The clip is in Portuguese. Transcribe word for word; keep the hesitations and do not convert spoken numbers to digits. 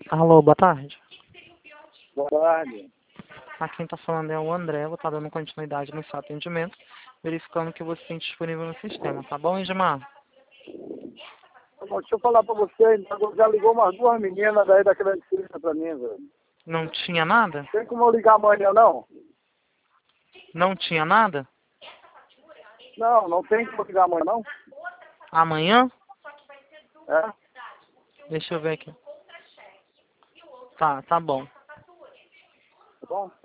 Alô, boa tarde. Boa tarde. Aqui quem está falando é o André, vou estar dando continuidade no seu atendimento, verificando que você tem disponível no sistema, tá bom, Edmar? Deixa eu falar pra você, então, já ligou umas duas meninas daí daquela escrita pra mim, velho. Não tinha nada? Tem como eu ligar amanhã, não? Não tinha nada? Não, não tem como eu ligar amanhã, não? Amanhã? É? Deixa eu ver aqui. Tá, tá bom. Tá bom?